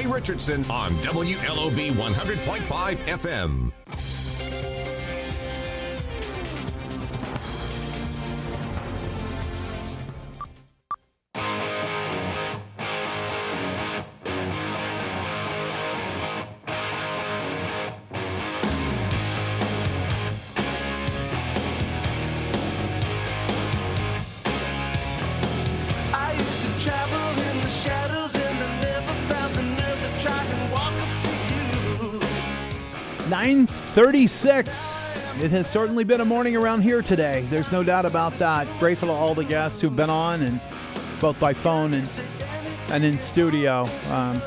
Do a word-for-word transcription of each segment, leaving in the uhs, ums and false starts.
Richardson on W L O B one hundred point five F M. nine thirty-six. It has certainly been a morning around here today. There's no doubt about that. Grateful to all the guests who've been on, and both by phone and and in studio. Um,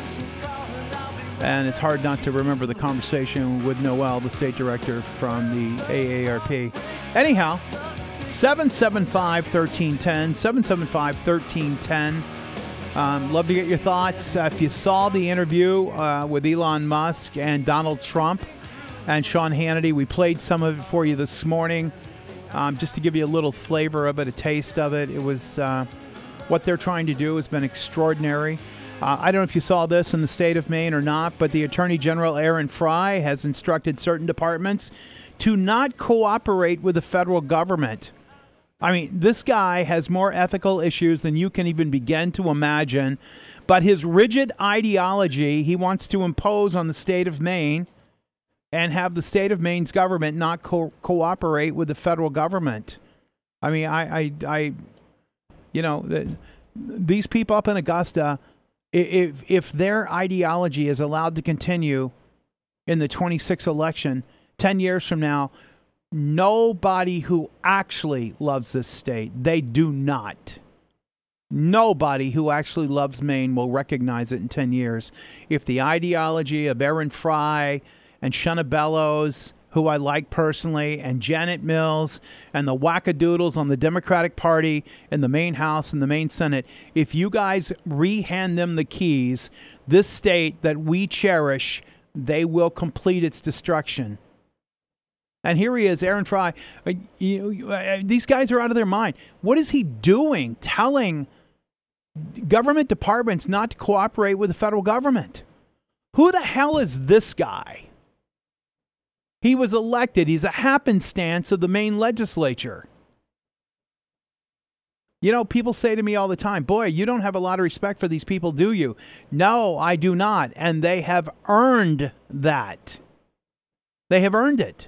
and it's hard not to remember the conversation with Noel, the state director from the A A R P. Anyhow, seven seven five, one three one zero, seven seven five, one three one zero. Um, love to get your thoughts. Uh, if you saw the interview uh, with Elon Musk and Donald Trump and Sean Hannity, we played some of it for you this morning, um, just to give you a little flavor of it, a taste of it. It was uh, what they're trying to do has been extraordinary. Uh, I don't know if you saw this in the state of Maine or not, but the Attorney General Aaron Fry has instructed certain departments to not cooperate with the federal government. I mean, this guy has more ethical issues than you can even begin to imagine, but his rigid ideology he wants to impose on the state of Maine and have the state of Maine's government not co- cooperate with the federal government. I mean, I, I, I you know, the, these people up in Augusta, if if their ideology is allowed to continue in the twenty-six election, ten years from now, nobody who actually loves this state, they do not. Nobody who actually loves Maine will recognize it in ten years. If the ideology of Aaron Fry and Shenna Bellows, who I like personally, and Janet Mills and the wackadoodles on the Democratic Party in the Maine House and the Maine Senate, if you guys re-hand them the keys, this state that we cherish, they will complete its destruction. And here he is, Aaron Fry. Uh, you, uh, these guys are out of their mind. What is he doing, telling government departments not to cooperate with the federal government? Who the hell is this guy? He was elected. He's a happenstance of the Maine legislature. You know, people say to me all the time, boy, you don't have a lot of respect for these people, do you? No, I do not. And they have earned that. They have earned it.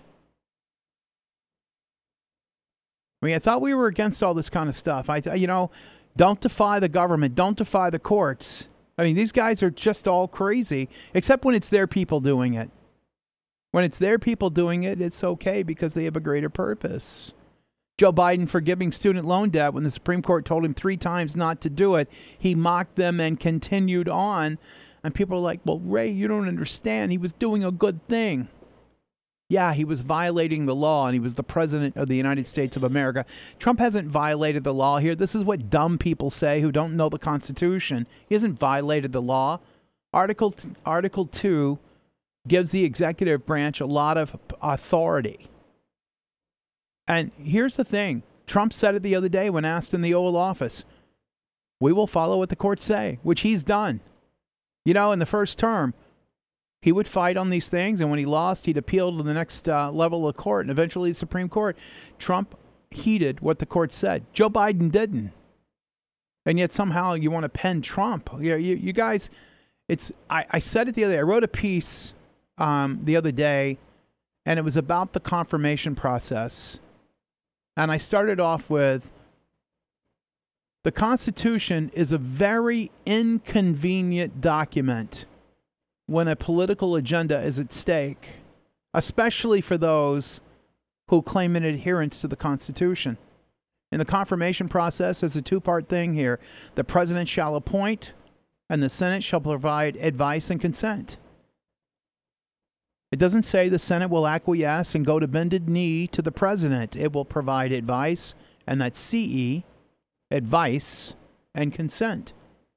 I mean, I thought we were against all this kind of stuff. I, you know, don't defy the government. Don't defy the courts. I mean, these guys are just all crazy, except when it's their people doing it. When it's their people doing it, it's okay because they have a greater purpose. Joe Biden forgiving student loan debt when the Supreme Court told him three times not to do it. He mocked them and continued on. And people are like, well, Ray, you don't understand. He was doing a good thing. Yeah, he was violating the law, and he was the president of the United States of America. Trump hasn't violated the law here. This is what dumb people say who don't know the Constitution. He hasn't violated the law. Article t- Article two gives the executive branch a lot of authority. And here's the thing. Trump said it the other day when asked in the Oval Office. We will follow what the courts say, which he's done. You know, in the first term, he would fight on these things, and when he lost, he'd appeal to the next uh, level of court, and eventually the Supreme Court. Trump heeded what the court said. Joe Biden didn't. And yet somehow you want to pen Trump. You, you, you guys, it's. I, I said it the other day. I wrote a piece um, the other day, and it was about the confirmation process. And I started off with, the Constitution is a very inconvenient document when a political agenda is at stake, especially for those who claim an adherence to the Constitution. In the confirmation process, there's a two-part thing here. The president shall appoint, and the Senate shall provide advice and consent. It doesn't say the Senate will acquiesce and go to bended knee to the president. It will provide advice, and that's C E, advice and consent.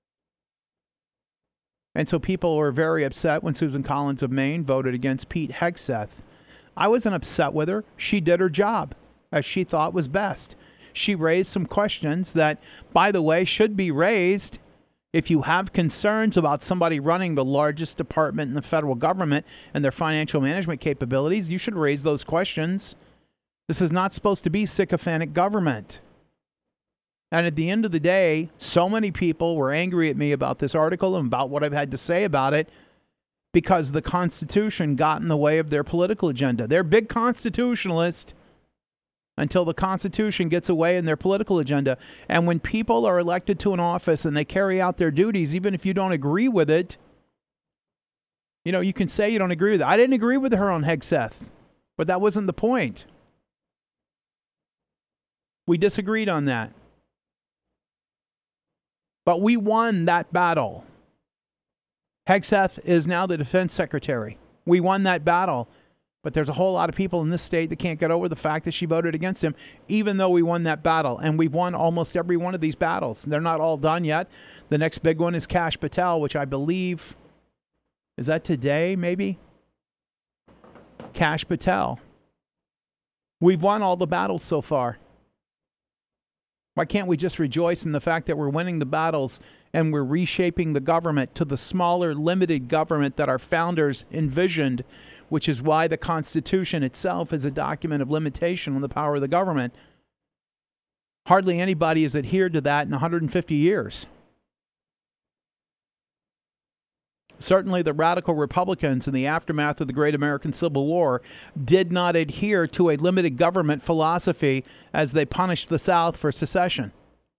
And so people were very upset when Susan Collins of Maine voted against Pete Hegseth. I wasn't upset with her. She did her job as she thought was best. She raised some questions that, by the way, should be raised If you have concerns about somebody running the largest department in the federal government and their financial management capabilities, you should raise those questions. This is not supposed to be sycophantic government. And at the end of the day, so many people were angry at me about this article and about what I've had to say about it because the Constitution got in the way of their political agenda. They're big constitutionalists until the Constitution gets away in their political agenda. And when people are elected to an office and they carry out their duties, even if you don't agree with it, you know, you can say you don't agree with it. I didn't agree with her on Hegseth, but that wasn't the point. We disagreed on that. But we won that battle. Hegseth is now the defense secretary. We won that battle. But there's a whole lot of people in this state that can't get over the fact that she voted against him, even though we won that battle. And we've won almost every one of these battles. They're not all done yet. The next big one is Kash Patel, which I believe, is that today, maybe? Kash Patel. We've won all the battles so far. Why can't we just rejoice in the fact that we're winning the battles and we're reshaping the government to the smaller, limited government that our founders envisioned, which is why the Constitution itself is a document of limitation on the power of the government. Hardly anybody has adhered to that in one hundred fifty years. Certainly the radical Republicans in the aftermath of the Great American Civil War did not adhere to a limited government philosophy as they punished the South for secession.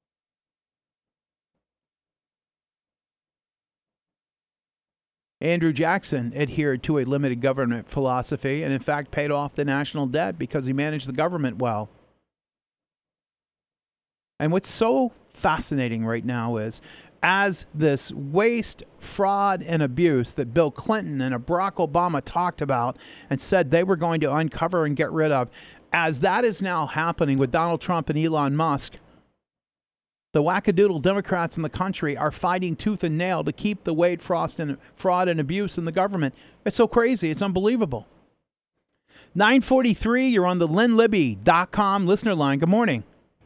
Andrew Jackson adhered to a limited government philosophy and in fact paid off the national debt because he managed the government well. And what's so fascinating right now is, as this waste, fraud, and abuse that Bill Clinton and Barack Obama talked about and said they were going to uncover and get rid of, as that is now happening with Donald Trump and Elon Musk, the wackadoodle Democrats in the country are fighting tooth and nail to keep the Wade Frost and fraud and abuse in the government. It's so crazy. It's unbelievable. nine forty-three, you're on the lynn libby dot com listener line. Good morning.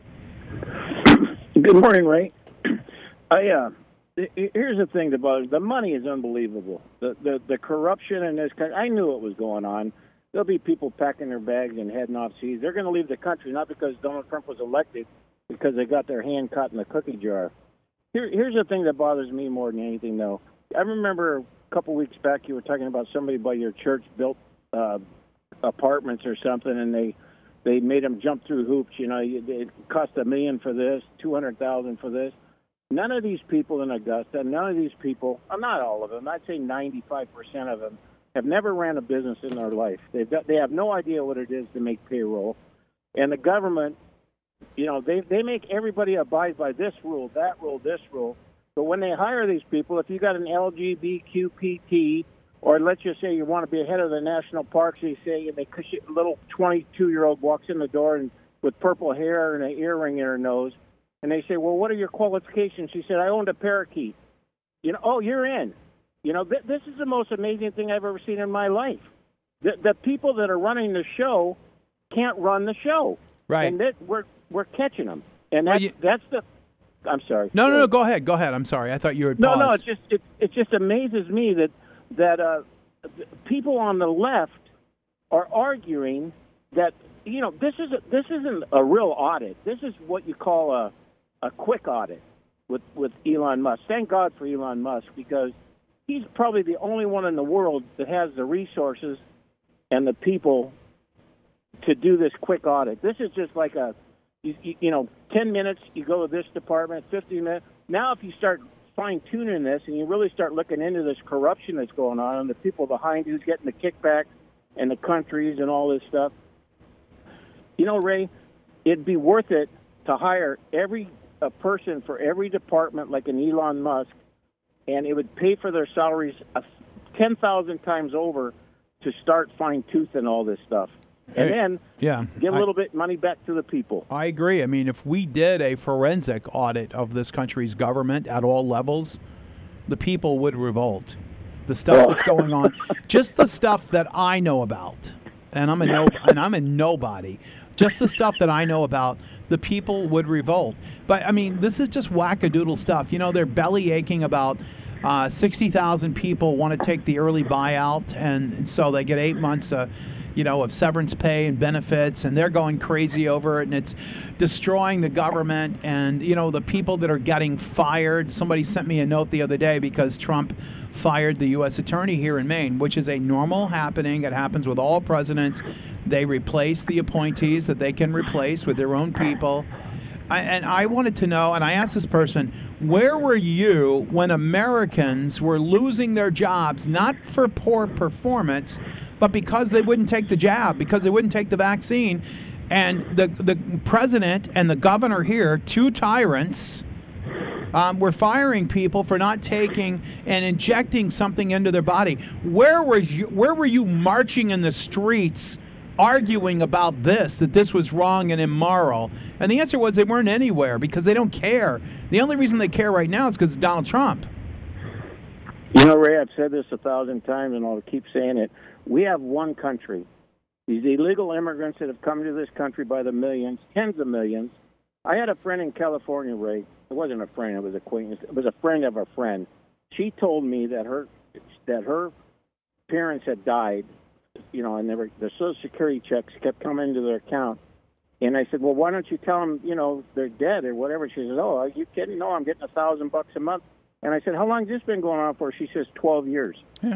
Good morning, Ray. I, uh, here's the thing about it. The money is unbelievable. The, the the corruption in this country, I knew it was going on. There'll be people packing their bags and heading off seas. They're going to leave the country, not because Donald Trump was elected, because they got their hand caught in the cookie jar. Here, here's the thing that bothers me more than anything, though. I remember a couple weeks back you were talking about somebody by your church built uh, apartments or something, and they they made them jump through hoops. You know, it cost a million for this, two hundred thousand for this. None of these people in Augusta, none of these people, uh, not all of them, I'd say ninety-five percent of them, have never ran a business in their life. They've got, they have no idea what it is to make payroll. And the government, you know, they, they make everybody abide by this rule, that rule, this rule. But when they hire these people, if you got an L G B T Q, or let's just say you want to be head of the national parks, they say, and they, a little twenty-two-year-old walks in the door and with purple hair and an earring in her nose, and they say, well, what are your qualifications? She said, I owned a parakeet. You know, oh, you're in. You know, th- this is the most amazing thing I've ever seen in my life. The, the people that are running the show can't run the show. Right. And that, we're we're catching them. And that's, well, you, that's the – I'm sorry. No, no, no, go ahead. Go ahead. I'm sorry. I thought you would No, pause. no, it just, it, it just amazes me that, that uh, people on the left are arguing that, you know, this, is a, this isn't a real audit. This is what you call a – a quick audit with, with Elon Musk. Thank God for Elon Musk, because he's probably the only one in the world that has the resources and the people to do this quick audit. This is just like a, you, you know, ten minutes, you go to this department, fifteen minutes. Now if you start fine-tuning this and you really start looking into this corruption that's going on and the people behind who's getting the kickback and the countries and all this stuff, you know, Ray, it'd be worth it to hire every a person for every department like an Elon Musk, and it would pay for their salaries ten thousand times over to start fine-toothing all this stuff. And hey, then yeah, give a I, little bit money back to the people. I agree. I mean, if we did a forensic audit of this country's government at all levels, the people would revolt. The stuff oh. that's going on, just the stuff that I know about, and I'm a no, and I'm a nobody. just the stuff that I know about, the people would revolt. But, I mean, this is just wackadoodle stuff. You know, they're belly aching about uh, sixty thousand people want to take the early buyout, and, and so they get eight months uh, you know, of severance pay and benefits, and they're going crazy over it, and it's destroying the government. And, you know, the people that are getting fired, somebody sent me a note the other day because Trump fired the U S attorney here in Maine, which is a normal happening. It happens with all presidents. They replace the appointees that they can replace with their own people. I, and I wanted to know, and I asked this person, where were you when Americans were losing their jobs, not for poor performance, but because they wouldn't take the jab, because they wouldn't take the vaccine? And the the president and the governor here, two tyrants, um, were firing people for not taking and injecting something into their body. Where was you? Where were you marching in the streets, arguing about this, that this was wrong and immoral? And the answer was they weren't anywhere because they don't care. The only reason they care right now is because of Donald Trump. You know, Ray, I've said this a thousand times, and I'll keep saying it. We have one country. These illegal immigrants that have come to this country by the millions, tens of millions. I had a friend in California, Ray. It wasn't a friend; it was an acquaintance. It was a friend of a friend. She told me that her that her parents had died. You know, and they were, the Social Security checks kept coming into their account. And I said, well, why don't you tell them, you know, they're dead or whatever? She says, oh, are you kidding? No, I'm getting a thousand bucks a month. And I said, how long has this been going on for? She says, twelve years. Yeah.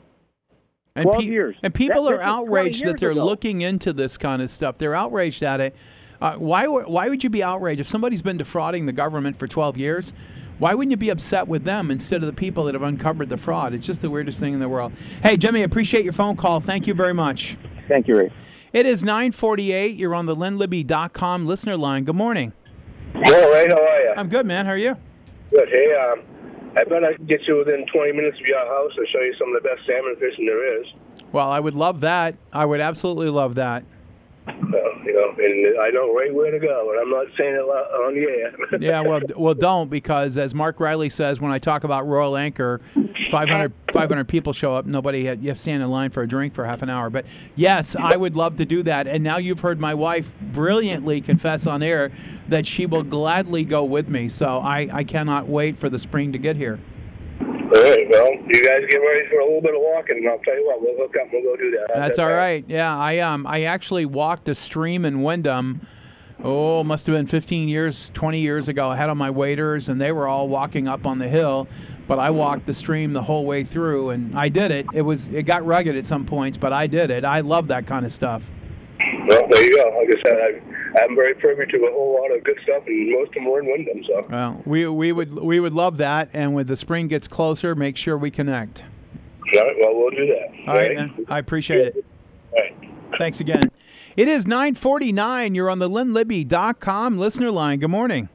And twelve pe- years. And people that, are outraged that they're ago. looking into this kind of stuff. They're outraged at it. Uh, why, why would you be outraged? If somebody's been defrauding the government for twelve years, why wouldn't you be upset with them instead of the people that have uncovered the fraud? It's just the weirdest thing in the world. Hey, Jimmy, I appreciate your phone call. Thank you very much. Thank you, Ray. It is nine forty-eight. You're on the Lynn Libby dot com listener line. Good morning. Hello, Ray. How are you? I'm good, man. How are you? Good. Hey, um, I bet I can get you within twenty minutes of your house and show you some of the best salmon fishing there is. Well, I would love that. I would absolutely love that. Well, you know, and I know right where to go, and I'm not saying it on the air. Yeah, well, well, don't, because as Mark Riley says, when I talk about Royal Anchor, five hundred, five hundred people show up. Nobody had, you have to stand in line for a drink for half an hour. But yes, I would love to do that. And now you've heard my wife brilliantly confess on air that she will gladly go with me. So I, I cannot wait for the spring to get here. All right, well, you guys get ready for a little bit of walking, and I'll tell you what, we'll hook up and we'll go do that. That's all right. Yeah, I um I actually walked a stream in Wyndham. Oh, must have been fifteen years, twenty years ago. I had on my waders, and they were all walking up on the hill. But I walked the stream the whole way through, and I did it. It was it got rugged at some points, but I did it. I love that kind of stuff. Well, there you go. Like I said, I, I'm very privy to a whole lot of good stuff, and most of them were in Wyndham. So. Well, we we would we would love that, and when the spring gets closer, make sure we connect. All right. Well, we'll do that. All right, man. I appreciate it. All right. Thanks again. It is nine forty-nine. You're on the Lynn Libby dot com listener line. Good morning.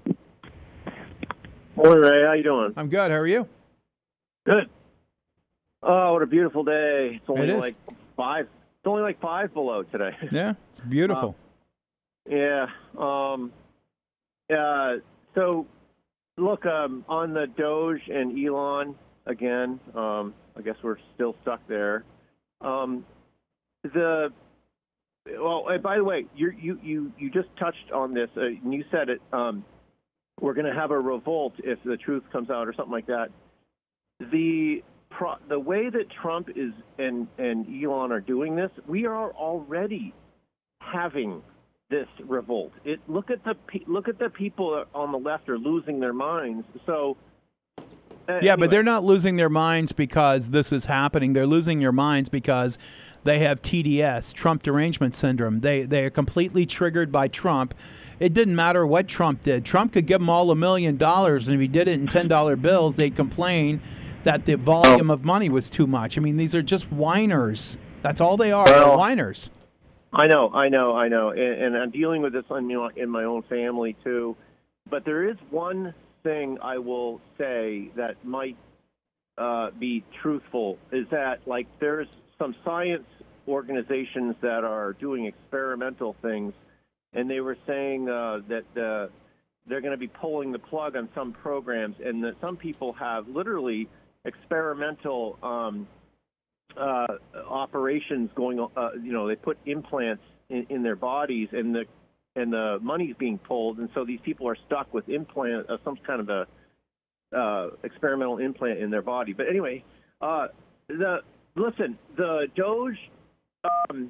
Morning, Ray. How you doing? I'm good. How are you? Good. Oh, what a beautiful day. It's only It is. like five. It's only like five below today. Yeah, it's beautiful. Uh, yeah. Um, uh, so, look, um, on the Doge and Elon, again, um, I guess we're still stuck there. Um, the Well, and by the way, you you you you just touched on this, uh, and you said it. Um, we're going to have a revolt if the truth comes out, or something like that. The pro, the way that Trump is and and Elon are doing this, we are already having this revolt. It look at the pe- look at the people on the left are losing their minds. So. Uh, Yeah, anyway. but they're not losing their minds because this is happening. They're losing their minds because they have T D S, Trump derangement syndrome. They they are completely triggered by Trump. It didn't matter what Trump did. Trump could give them all a million dollars, and if he did it in ten dollar bills, they'd complain that the volume of money was too much. I mean, these are just whiners. That's all they are. Well, They're whiners. I know, I know, I know, and, and I'm dealing with this in, you know, in my own family too. But there is one thing I will say that might uh, be truthful, is that like there's some science organizations that are doing experimental things, and they were saying uh, that uh, they're going to be pulling the plug on some programs, and that some people have literally experimental um, uh, operations going on. Uh, you know, they put implants in, in their bodies, and the and the money's being pulled, and so these people are stuck with implant, uh, some kind of a uh, experimental implant in their body. But anyway, uh, the listen, the Doge, um,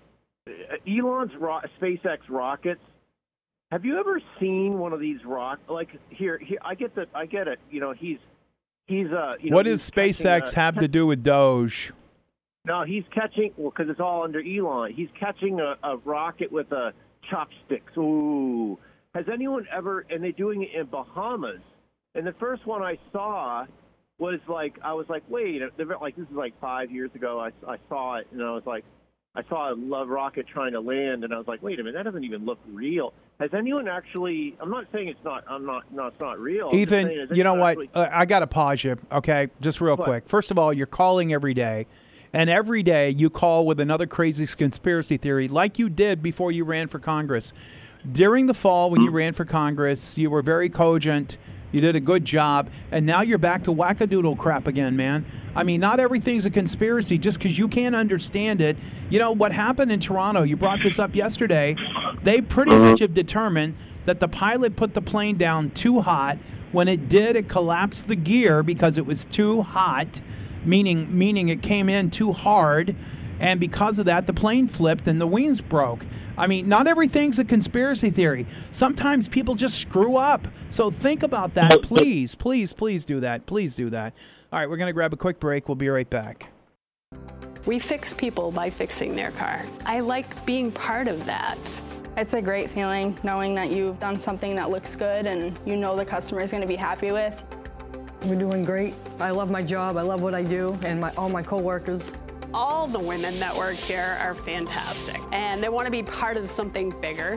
Elon's ro- SpaceX rockets. Have you ever seen one of these rock? Like here, here, I get that. I get it. You know, he's he's uh. You know, what does SpaceX a, have to do with Doge? No, he's catching. Well, because it's all under Elon. He's catching a, a rocket with a chopsticks. Ooh. Has anyone ever, and they're doing it in Bahamas, and the first one I saw was like, I was like, wait, like this is like five years ago, I, I saw it, and I was like, I saw a love rocket trying to land, and I was like, wait a minute, that doesn't even look real. Has anyone actually, I'm not saying it's not, I'm not, no, it's not real. Ethan, saying, you know what, actually, uh, I got to pause you, okay, just real what? quick. First of all, you're calling every day. And every day you call with another crazy conspiracy theory like you did before you ran for Congress. During the fall when you ran for Congress, you were very cogent. You did a good job. And now you're back to wackadoodle crap again, man. I mean, not everything's a conspiracy just because you can't understand it. You know, what happened in Toronto, you brought this up yesterday, they pretty much have determined that the pilot put the plane down too hot. When it did, it collapsed the gear because it was too hot. Meaning, meaning it came in too hard, and because of that, the plane flipped and the wings broke. I mean, not everything's a conspiracy theory. Sometimes people just screw up. So think about that, please, please, please do that. Please do that. All right, we're going to grab a quick break. We'll be right back. We fix people by fixing their car. I like being part of that. It's a great feeling knowing that you've done something that looks good and you know the customer is going to be happy with. We're doing great. I love my job. I love what I do, and my all my coworkers. All the women that work here are fantastic, and they want to be part of something bigger.